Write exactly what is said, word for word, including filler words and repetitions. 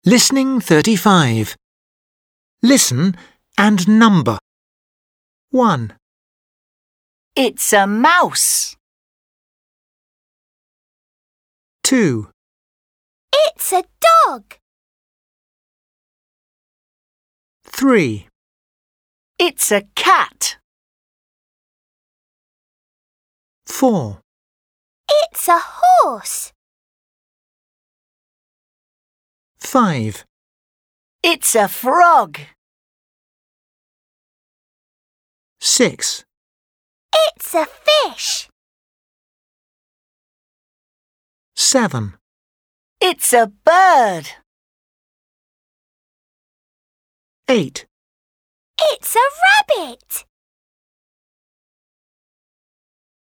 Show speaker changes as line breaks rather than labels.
Listening thirty-five. Listen and number. one.
It's a mouse.
two.
It's a dog.
three.
It's a cat.
four.
It's a horse.
five.
It's a frog.
six.
It's a fish.
seven.
It's a bird.
eight.
It's a rabbit.